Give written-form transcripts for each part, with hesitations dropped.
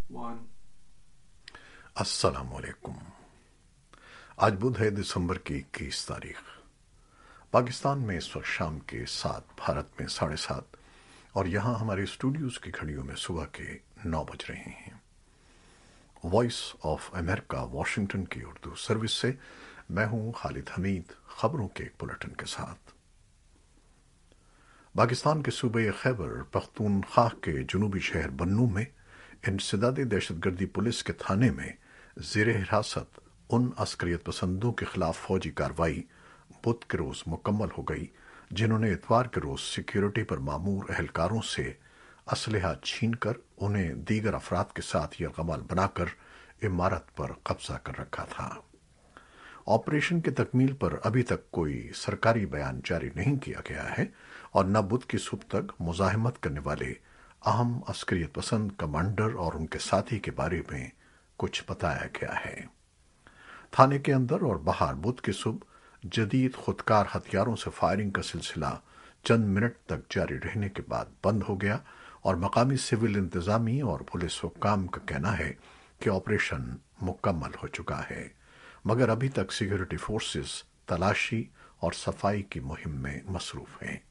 One. अस्सलाम वालेकुम। आज बुध है, दिसंबर की 21 तारीख। पाकिस्तान में इस वक्त शाम के 7, भारत में 7:30 और यहाँ हमारे स्टूडियोज की घड़ियों में सुबह के 9 बज रहे हैं। वॉइस ऑफ अमेरिका वॉशिंगटन की उर्दू सर्विस से मैं हूँ खालिद हमीद, खबरों के एक बुलेटिन के साथ। पाकिस्तान के सूबे खैबर पख्तूनख्वा के जनूबी शहर बन्नू में इंसदादी दहशतगर्दी पुलिस के थाने में ज़ेर हिरासत उन अस्करियत पसंदों के खिलाफ फौजी कार्रवाई बुध के रोज मुकम्मल हो गई जिन्होंने इतवार के रोज सिक्योरिटी पर मामूर अहलकारों से असलहा छीनकर उन्हें दीगर अफराद के साथ यरगमाल बनाकर इमारत पर कब्जा कर रखा था। ऑपरेशन की तकमील पर अभी तक कोई सरकारी बयान जारी नहीं किया गया है और न बुध की सुबह तक मुजाहिमत करने वाले अहम अस्करियत पसंद कमांडर और उनके साथी के बारे में कुछ बताया गया है। थाने के अंदर और बाहर बुध की सुबह जदीद खुदकार हथियारों से फायरिंग का सिलसिला चंद मिनट तक जारी रहने के बाद बंद हो गया और मकामी सिविल इंतजामी और पुलिस हुक्काम का कहना है कि ऑपरेशन मुकम्मल हो चुका है, मगर अभी तक सिक्योरिटी फोर्सेस तलाशी और सफाई की मुहिम में मसरूफ हैं।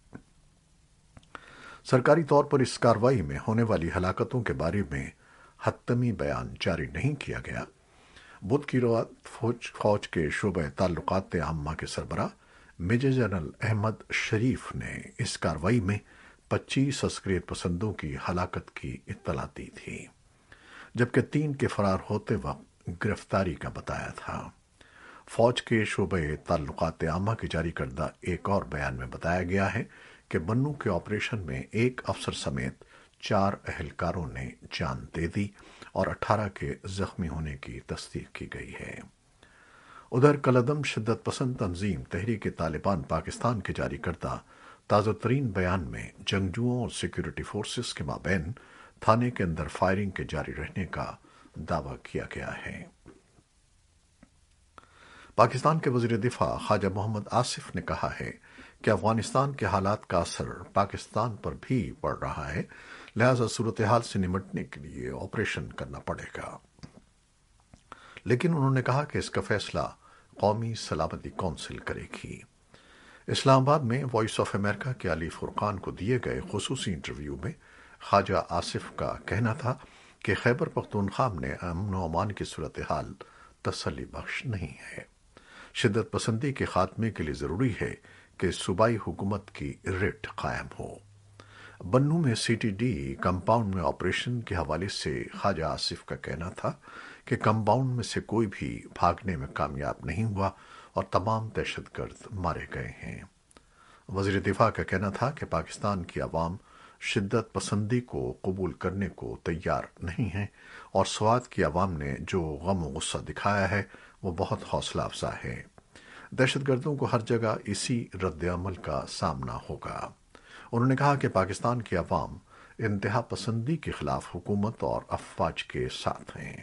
सरकारी तौर पर इस कार्रवाई में होने वाली हलाकतों के बारे में हत्तमी बयान जारी नहीं किया गया। बुध की रात फौज के शोबे ताल्लुकात आम्मा के सरबराह मेजर जनरल अहमद शरीफ ने इस कार्रवाई में 25 अस्करियत पसंदों की हलाकत की इत्तला दी थी, जबकि 3 के फरार होते वक्त गिरफ्तारी का बताया था। फौज के शोबे ताल्लुकात आम्मा के जारी करदा एक और बयान में बताया गया है कि बन्नू के ऑपरेशन में एक अफसर समेत 4 अहलकारों ने जान दे दी और 18 के जख्मी होने की तस्दीक की गई है। उधर कलदम शिद्दत पसंद तंजीम तहरीक तालिबान पाकिस्तान के जारी करदा ताज़ा तरीन बयान में जंगजुओं और सिक्योरिटी फोर्सेस के माबैन थाने के अंदर फायरिंग के जारी रहने का दावा किया गया है। पाकिस्तान के वज़ीर दिफा ख्वाजा मोहम्मद आसिफ ने कहा है कि अफगानिस्तान के हालात का असर पाकिस्तान पर भी पड़ रहा है, लिहाजा सूरत हाल से निपटने के लिए ऑपरेशन करना पड़ेगा। लेकिन उन्होंने कहा कि इसका फैसला कौमी सलामती कौंसिल करेगी। इस्लामाबाद में वॉइस ऑफ अमेरिका के अली फुरकान को दिए गए खुसूसी इंटरव्यू में ख्वाजा आसिफ का कहना था कि खैबर पख्तूनख्वा में अमन व अमान की सूरत हाल तसल्ली बख्श नहीं है। शिद्दत पसंदी के खात्मे के लिए जरूरी है कि सूबाई हुकूमत की रिट कायम हो। बन्नू में सीटीडी कंपाउंड में ऑपरेशन के हवाले से ख्वाजा आसिफ का कहना था कि कंपाउंड में से कोई भी भागने में कामयाब नहीं हुआ और तमाम दहशतगर्द मारे गए हैं। वज़ीर दिफा का कहना था कि पाकिस्तान की आवाम शिद्दत पसंदी को कबूल करने को तैयार नहीं है और स्वात की आवाम ने जो गम और गुस्सा दिखाया है वो बहुत हौसला अफजा है। दहशतगर्दों को हर जगह इसी रद्द-ए-अमल का सामना होगा। उन्होंने कहा कि पाकिस्तान की आवाम इंतहा पसंदी के खिलाफ हुकूमत और अफवाज के साथ हैं।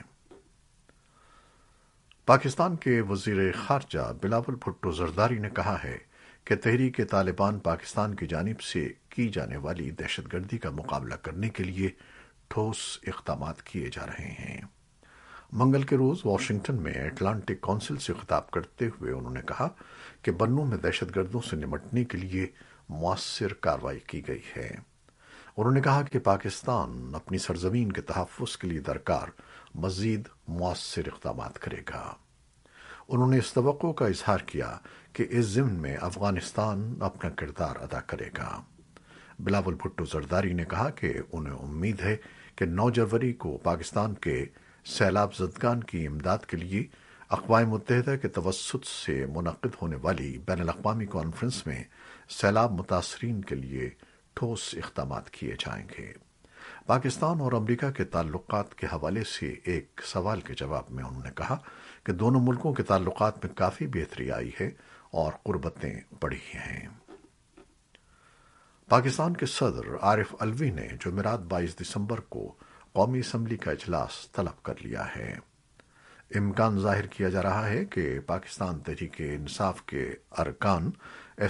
पाकिस्तान के वजीर खारजा बिलावल भुट्टो जरदारी ने कहा है कि तहरीक तालिबान पाकिस्तान की जानिब से की जाने वाली दहशतगर्दी का मुकाबला करने के लिए ठोस इक़दाम किए जा रहे हैं। मंगल के रोज वाशिंगटन में अटलांटिक काउंसिल से खिताब करते हुए उन्होंने कहा कि बन्नू में दहशतगर्दों से निपटने के लिए मुअस्सिर कार्रवाई की गई है। उन्होंने कहा कि पाकिस्तान अपनी सरजमीन के तहफ़्फ़ुज़ के लिए दरकार मज़ीद मुअस्सिर इक़दाम करेगा। उन्होंने इस तवक्को का इजहार किया कि इस ज़िम्न में अफगानिस्तान अपना किरदार अदा करेगा। बिलावल भुट्टो जरदारी ने कहा कि उन्हें उम्मीद है कि 9 जनवरी को पाकिस्तान के सैलाब ज़दगान की इमदाद के लिए अक़वाम मुत्तहिदा के तवस्सुत से मुनक़िद होने वाली बैनुल-अक़वामी कॉन्फ्रेंस में सैलाब मुतासरीन के लिए ठोस इक़दाम किए जाएंगे। पाकिस्तान और अमरीका के ताल्लुकात के हवाले से एक सवाल के जवाब में उन्होंने कहा कि दोनों मुल्कों के ताल्लुकात में काफ़ी बेहतरी आई है और क़ुर्बतें बढ़ी हैं। पाकिस्तान के सदर आरिफ अलवी ने जुमेरात 22 दिसंबर को कौमी असम्बली का इजलास तलब कर लिया है। इम्कान जाहिर किया जा रहा है कि पाकिस्तान तहरीक इंसाफ के अरकान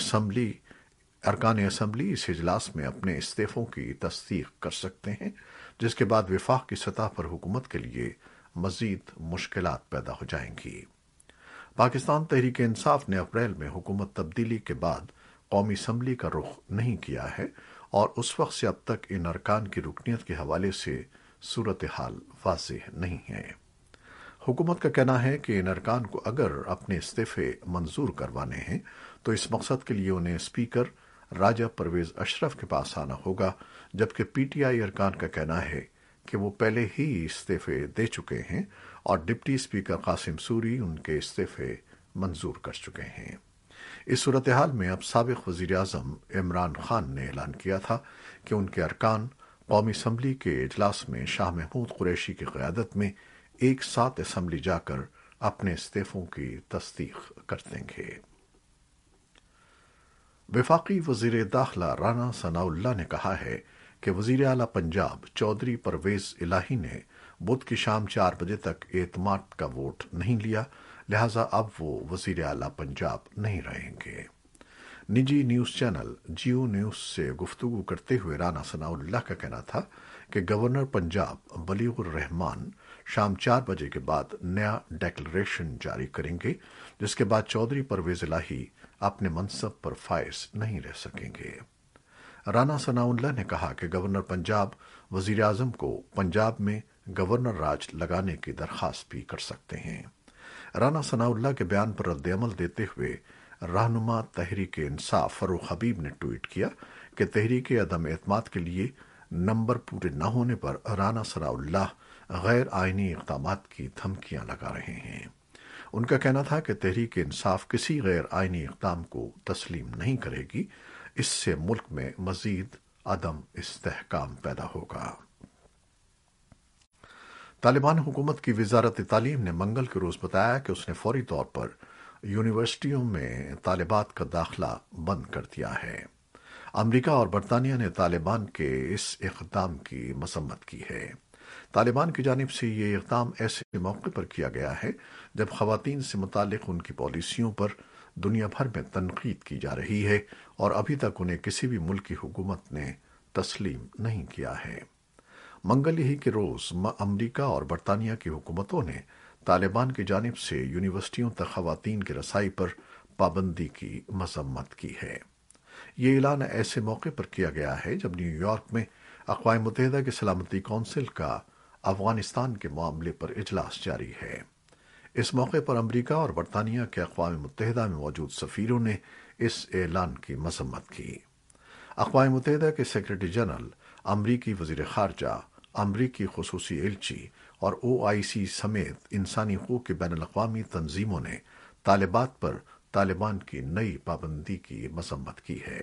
असम्बली इस इजलास में अपने इस्तीफों की तस्दीक कर सकते हैं, جس کے بعد وفاق کی سطح پر حکومت کے لیے مزید مشکلات پیدا ہو جائیں گی۔ پاکستان تحریک انصاف نے اپریل میں حکومت تبدیلی کے بعد قومی اسمبلی کا رخ نہیں کیا ہے اور اس وقت سے اب تک ان ارکان کی رکنیت کے حوالے سے صورتحال واضح نہیں ہے۔ حکومت کا کہنا ہے کہ ان ارکان کو اگر اپنے استعفے منظور کروانے ہیں تو اس مقصد کے لیے انہیں اسپیکر راجہ پرویز اشرف کے پاس آنا ہوگا، جبکہ پی ٹی آئی ارکان کا کہنا ہے کہ وہ پہلے ہی استعفے دے چکے ہیں اور ڈپٹی اسپیکر قاسم سوری ان کے استعفے منظور کر چکے ہیں۔ اس صورتحال میں اب سابق وزیر اعظم عمران خان نے اعلان کیا تھا کہ ان کے ارکان قومی اسمبلی کے اجلاس میں شاہ محمود قریشی کی قیادت میں ایک ساتھ اسمبلی جا کر اپنے استعفوں کی تصدیق کر دیں گے۔ وفاقی وزیر داخلہ رانا ثناء اللہ نے کہا ہے کہ وزیر اعلیٰ پنجاب چودھری پرویز الہی نے بدھ کی شام 4 بجے تک اعتماد کا ووٹ نہیں لیا، لہذا اب وہ وزیر اعلیٰ پنجاب نہیں رہیں گے۔ نجی نیوز چینل جیو نیوز سے گفتگو کرتے ہوئے رانا ثناء اللہ کا کہنا تھا کہ گورنر پنجاب بلیغ الرحمان شام 4 بجے کے بعد نیا ڈیکلریشن جاری کریں گے، جس کے بعد چودھری پرویز الہی اپنے منصب پر فائز نہیں رہ سکیں گے۔ رانا ثناء اللہ نے کہا کہ گورنر پنجاب وزیر اعظم کو پنجاب میں گورنر راج لگانے کی درخواست بھی کر سکتے ہیں۔ رانا ثناء اللہ کے بیان پر رد عمل دیتے ہوئے رہنما تحریک انصاف فروخ حبیب نے ٹویٹ کیا کہ تحریک عدم اعتماد کے لیے نمبر پورے نہ ہونے پر رانا ثناء اللہ غیر آئینی اقدامات کی دھمکیاں لگا رہے ہیں۔ ان کا کہنا تھا کہ تحریک انصاف کسی غیر آئینی اقدام کو تسلیم نہیں کرے گی، اس سے ملک میں مزید عدم استحکام پیدا ہوگا۔ طالبان حکومت کی وزارت تعلیم نے منگل کے روز بتایا کہ اس نے فوری طور پر یونیورسٹیوں میں طالبات کا داخلہ بند کر دیا ہے۔ امریکہ اور برطانیہ نے طالبان کے اس اقدام کی مذمت کی ہے۔ طالبان کی جانب سے یہ اقدام ایسے موقع پر کیا گیا ہے جب خواتین سے متعلق ان کی پالیسیوں پر دنیا بھر میں تنقید کی جا رہی ہے اور ابھی تک انہیں کسی بھی ملک کی حکومت نے تسلیم نہیں کیا ہے۔ منگل ہی کے روز امریکہ اور برطانیہ کی حکومتوں نے طالبان کی جانب سے یونیورسٹیوں تک خواتین کی رسائی پر پابندی کی مذمت کی ہے۔ یہ اعلان ایسے موقع پر کیا گیا ہے جب نیو یارک میں اقوام متحدہ کی سلامتی کونسل کا افغانستان کے معاملے پر اجلاس جاری ہے۔ اس موقع پر امریکہ اور برطانیہ کے اقوام متحدہ میں موجود سفیروں نے اس اعلان کی مذمت کی۔ اقوام متحدہ کے سیکریٹری جنرل، امریکی وزیر خارجہ، امریکی خصوصی ایلچی اور OIC سمیت انسانی حقوق کی بین الاقوامی تنظیموں نے طالبات پر طالبان کی نئی پابندی کی مذمت کی ہے۔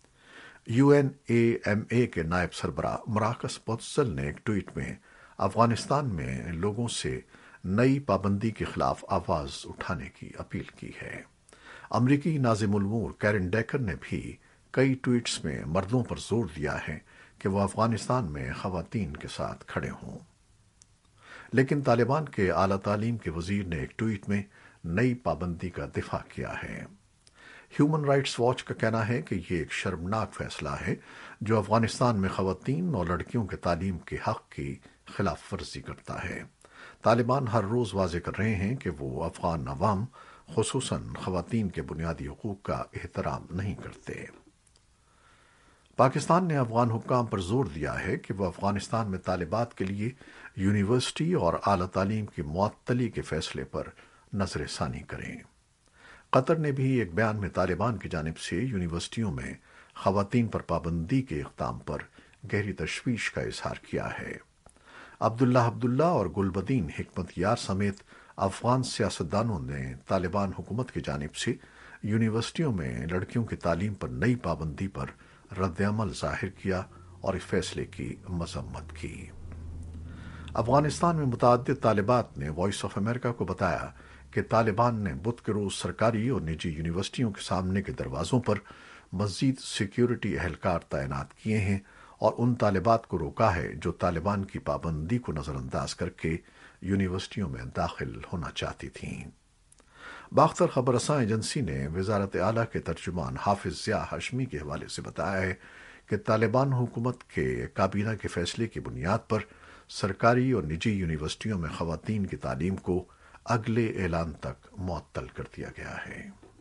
UNAMA کے نائب سربراہ مراکس پوتسل نے ایک ٹویٹ میں افغانستان میں لوگوں سے نئی پابندی کے خلاف آواز اٹھانے کی اپیل کی ہے۔ امریکی ناظم الامور کیرن ڈیکر نے بھی کئی ٹویٹس میں مردوں پر زور دیا ہے کہ وہ افغانستان میں خواتین کے ساتھ کھڑے ہوں، لیکن طالبان کے اعلیٰ تعلیم کے وزیر نے ایک ٹویٹ میں نئی پابندی کا دفاع کیا ہے۔ ہیومن رائٹس واچ کا کہنا ہے کہ یہ ایک شرمناک فیصلہ ہے جو افغانستان میں خواتین اور لڑکیوں کے تعلیم کے حق کی خلاف ورزی کرتا ہے۔ طالبان ہر روز واضح کر رہے ہیں کہ وہ افغان عوام، خصوصاً خواتین کے بنیادی حقوق کا احترام نہیں کرتے۔ پاکستان نے افغان حکام پر زور دیا ہے کہ وہ افغانستان میں طالبات کے لیے یونیورسٹی اور اعلیٰ تعلیم کی معطلی کے فیصلے پر نظر ثانی کریں۔ قطر نے بھی ایک بیان میں طالبان کی جانب سے یونیورسٹیوں میں خواتین پر پابندی کے اقدام پر گہری تشویش کا اظہار کیا ہے۔ عبداللہ اور گلبدین حکمت یار سمیت افغان سیاستدانوں نے طالبان حکومت کی جانب سے یونیورسٹیوں میں لڑکیوں کی تعلیم پر نئی پابندی پر رد عمل ظاہر کیا اور اس فیصلے کی مذمت کی۔ افغانستان میں متعدد طالبات نے وائس آف امریکہ کو بتایا کہ طالبان نے بدھ کے روز سرکاری اور نجی یونیورسٹیوں کے سامنے کے دروازوں پر مزید سیکیورٹی اہلکار تعینات کیے ہیں اور ان طالبات کو روکا ہے جو طالبان کی پابندی کو نظر انداز کر کے یونیورسٹیوں میں داخل ہونا چاہتی تھیں۔ باختر خبر رساں ایجنسی نے وزارت اعلیٰ کے ترجمان حافظ ضیاء ہاشمی کے حوالے سے بتایا ہے کہ طالبان حکومت کے کابینہ کے فیصلے کی بنیاد پر سرکاری اور نجی یونیورسٹیوں میں خواتین کی تعلیم کو اگلے اعلان تک معطل کر دیا گیا ہے۔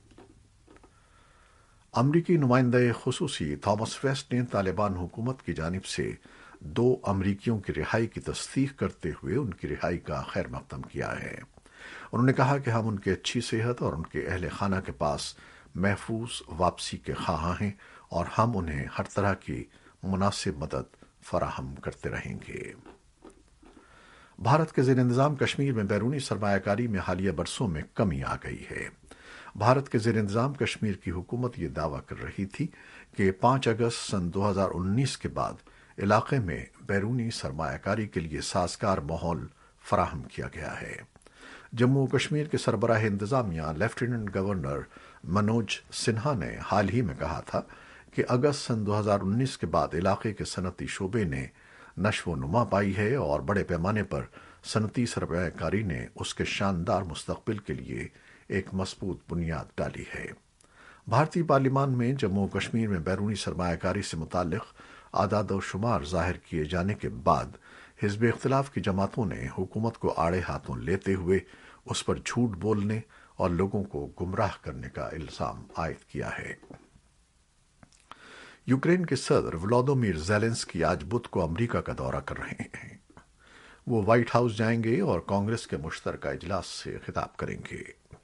امریکی نمائندہ خصوصی تھامس ویسٹ نے طالبان حکومت کی جانب سے 2 امریکیوں کی رہائی کی تصدیق کرتے ہوئے ان کی رہائی کا خیر مقدم کیا ہے۔ انہوں نے کہا کہ ہم ان کی اچھی صحت اور ان کے اہل خانہ کے پاس محفوظ واپسی کے خواہاں ہیں اور ہم انہیں ہر طرح کی مناسب مدد فراہم کرتے رہیں گے۔ بھارت کے زیر انتظام کشمیر میں بیرونی سرمایہ کاری میں حالیہ برسوں میں کمی آ گئی ہے۔ بھارت کے زیر انتظام کشمیر کی حکومت یہ دعویٰ کر رہی تھی کہ 5 اگست سن 2019 کے بعد علاقے میں بیرونی سرمایہ کاری کے لیے سازگار ماحول فراہم کیا گیا ہے۔ جموں و کشمیر کے سربراہ انتظامیہ لیفٹیننٹ گورنر منوج سنہا نے حال ہی میں کہا تھا کہ اگست سن 2019 کے بعد علاقے کے صنعتی شعبے نے نشو و نما پائی ہے اور بڑے پیمانے پر صنعتی سرمایہ کاری نے اس کے شاندار مستقبل کے لیے ایک مضبوط بنیاد ڈالی ہے۔ بھارتی پارلیمان میں جموں و کشمیر میں بیرونی سرمایہ کاری سے متعلق اعداد و شمار ظاہر کیے جانے کے بعد حزب اختلاف کی جماعتوں نے حکومت کو آڑے ہاتھوں لیتے ہوئے اس پر جھوٹ بولنے اور لوگوں کو گمراہ کرنے کا الزام عائد کیا ہے۔ یوکرین کے صدر ولادیمیر زیلنسکی آج بدھ کو امریکہ کا دورہ کر رہے ہیں۔ وہ وائٹ ہاؤس جائیں گے اور کانگریس کے مشترکہ اجلاس سے خطاب کریں گے۔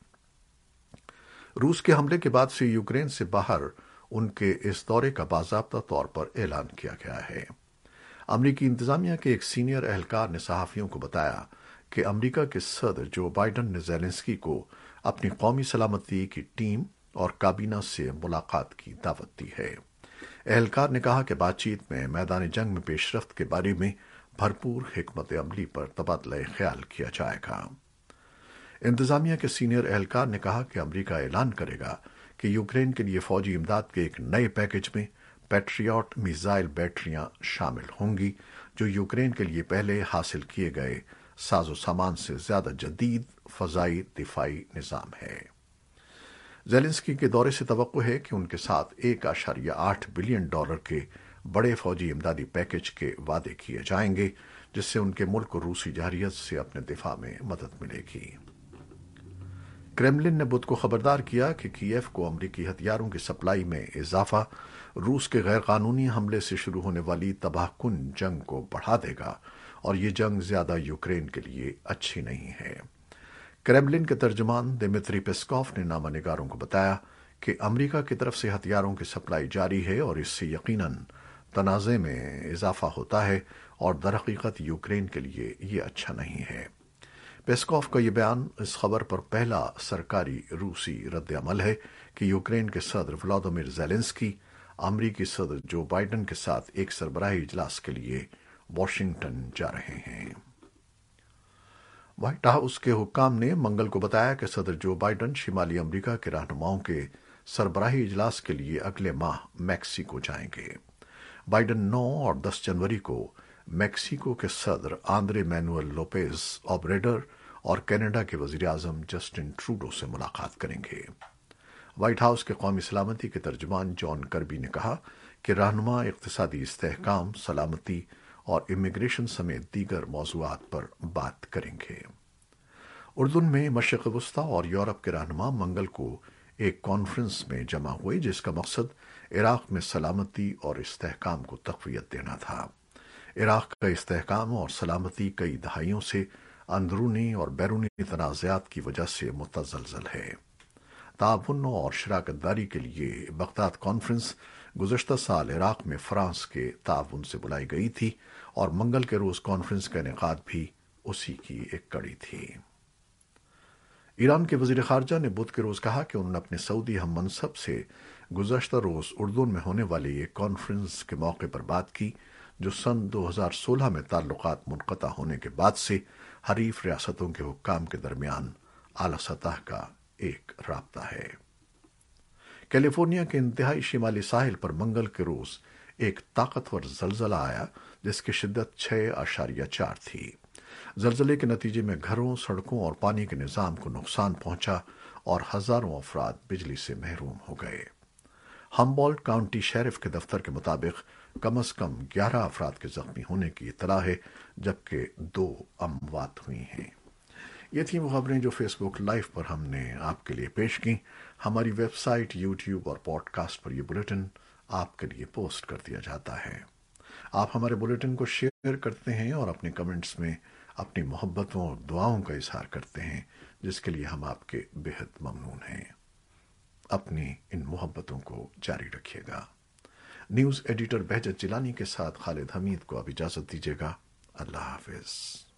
روس کے حملے کے بعد سے یوکرین سے باہر ان کے اس دورے کا باضابطہ طور پر اعلان کیا گیا ہے۔ امریکی انتظامیہ کے ایک سینئر اہلکار نے صحافیوں کو بتایا کہ امریکہ کے صدر جو بائیڈن نے زیلنسکی کو اپنی قومی سلامتی کی ٹیم اور کابینہ سے ملاقات کی دعوت دی ہے۔ اہلکار نے کہا کہ بات چیت میں میدان جنگ میں پیش رفت کے بارے میں بھرپور حکمت عملی پر تبادلہ خیال کیا جائے گا۔ انتظامیہ کے سینئر اہلکار نے کہا کہ امریکہ اعلان کرے گا کہ یوکرین کے لیے فوجی امداد کے ایک نئے پیکج میں پیٹریاٹ میزائل بیٹریاں شامل ہوں گی، جو یوکرین کے لیے پہلے حاصل کیے گئے ساز و سامان سے زیادہ جدید فضائی دفاعی نظام ہے۔ زیلنسکی کے دورے سے توقع ہے کہ ان کے ساتھ $1.8 بلین کے بڑے فوجی امدادی پیکج کے وعدے کیے جائیں گے، جس سے ان کے ملک کو روسی جارحیت سے اپنے دفاع میں مدد ملے گی۔ کرملن نے بدھ کو خبردار کیا کہ کیف کو امریکی ہتھیاروں کی سپلائی میں اضافہ روس کے غیر قانونی حملے سے شروع ہونے والی تباہ کن جنگ کو بڑھا دے گا اور یہ جنگ زیادہ یوکرین کے لیے اچھی نہیں ہے۔ کرملن کے ترجمان دمیتری پیسکوف نے نامہ نگاروں کو بتایا کہ امریکہ کی طرف سے ہتھیاروں کی سپلائی جاری ہے اور اس سے یقیناً تنازع میں اضافہ ہوتا ہے اور درحقیقت یوکرین کے لیے یہ اچھا نہیں ہے۔ پیسکوف کا یہ بیان اس خبر پر پہلا سرکاری روسی رد عمل ہے کہ یوکرین کے صدر ولادیمیر زیلنسکی امریکی صدر جو بائیڈن کے ساتھ ایک سربراہی اجلاس کے لیے واشنگٹن جا رہے ہیں۔ وائٹ ہاؤس کے حکام نے منگل کو بتایا کہ صدر جو بائیڈن شمالی امریکہ کے رہنماؤں کے سربراہی اجلاس کے لیے اگلے ماہ میکسیکو جائیں گے۔ بائیڈن 9 اور 10 جنوری کو میکسیکو کے صدر آندرے مینوئل لوپیز اوبریڈر اور کینیڈا کے وزیر اعظم جسٹن ٹروڈو سے ملاقات کریں گے۔ وائٹ ہاؤس کے قومی سلامتی کے ترجمان جان کربی نے کہا کہ رہنما اقتصادی استحکام، سلامتی اور امیگریشن سمیت دیگر موضوعات پر بات کریں گے۔ اردن میں مشرق وسطی اور یورپ کے رہنما منگل کو ایک کانفرنس میں جمع ہوئے جس کا مقصد عراق میں سلامتی اور استحکام کو تقویت دینا تھا۔ عراق کا استحکام اور سلامتی کئی دہائیوں سے اندرونی اور بیرونی تنازعات کی وجہ سے متزلزل ہے۔ تعاون اور شراکت داری کے لیے بغداد کانفرنس گزشتہ سال عراق میں فرانس کے تعاون سے بلائی گئی تھی اور منگل کے روز کانفرنس کا انعقاد بھی اسی کی ایک کڑی تھی۔ ایران کے وزیر خارجہ نے بدھ کے روز کہا کہ انہوں نے اپنے سعودی ہم منصب سے گزشتہ روز اردن میں ہونے والی ایک کانفرنس کے موقع پر بات کی جو سن 2016 میں تعلقات منقطع ہونے کے بعد سے حریف ریاستوں کے حکام کے درمیان اعلی سطح کا ایک رابطہ ہے۔ کیلیفورنیا کے انتہائی شمالی ساحل پر منگل کے روز ایک طاقتور زلزلہ آیا جس کی شدت 6.4 تھی۔ زلزلے کے نتیجے میں گھروں، سڑکوں اور پانی کے نظام کو نقصان پہنچا اور ہزاروں افراد بجلی سے محروم ہو گئے۔ हम्बोल्ट काउंटी शेरिफ के दफ्तर के मुताबिक कम अज कम 11 अफराद के जख्मी होने की इत्तला है, जबकि 2 अमवात हुई हैं। ये थी वो खबरें जो फेसबुक लाइव पर हमने आपके लिए पेश की। हमारी वेबसाइट, यूट्यूब और पॉडकास्ट पर यह बुलेटिन आपके लिए पोस्ट कर दिया जाता है। आप हमारे बुलेटिन को शेयर करते हैं और अपने कमेंट्स में अपनी मोहब्बतों और दुआओं का इजहार करते हैं, जिसके लिए हम आपके बेहद ममनून हैं। अपनी इन मोहब्बतों को जारी रखिएगा। न्यूज़ एडिटर बहजत जिलानी के साथ खालिद हमीद को अब इजाज़त दीजिएगा। अल्लाह हाफिज़।